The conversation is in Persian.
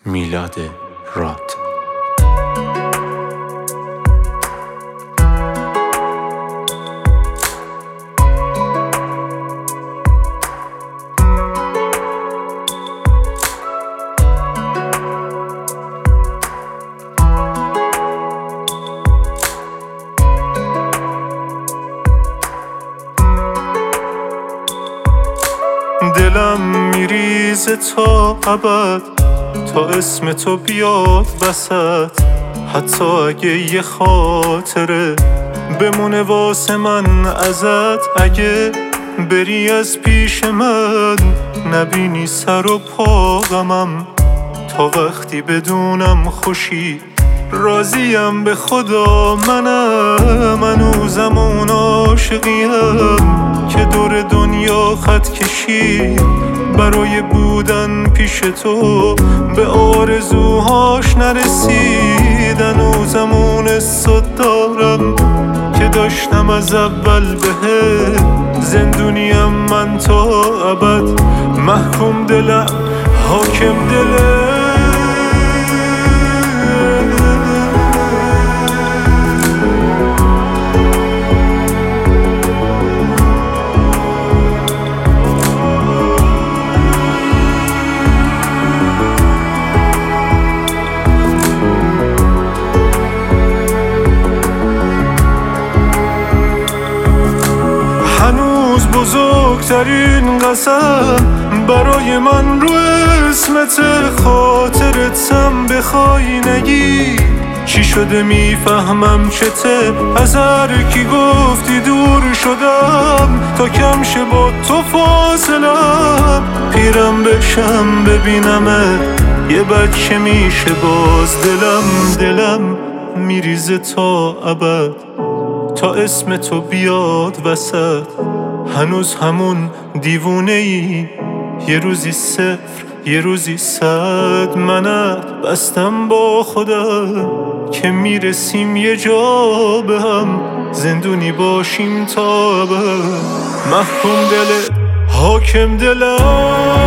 میلاد راد. دلم میریزه تا ابد، تا اسم تو بیاد وسط. حتی اگه یه خاطره بمونه واسه من ازت، اگه بری از پیش من نبینی سر و پا غمم، تا وقتی بدونم خوشی راضیم به خدا. منم هنوزم اون عاشقیم که دور دنیا خط کشید برای بودن پیش تو، به آرزوهاش نرسید. هنوزم اون حسو دارم که داشتم از اول بهت، زندونیم من تا ابد. محکوم دلم، حاکم دلم. هنوز بزرگترین قسم برای من رو اسمت، خاطرتم بخوای نگی چی شده میفهمم چته. از هر کی گفتی دور شدم تا کم شه با تو فاصلم، پیرم بشم ببینمت یه بچه میشه باز. دلم میریزه تا ابد، تا اسم تو بیاد وسط. هنوز همون دیوونه ای، یه روزی صفر یه روزی صد. منت بستم با خدا که میرسیم یه جا به هم، زندونی باشیم تا ابد. محکوم دلت، حاکم دلم.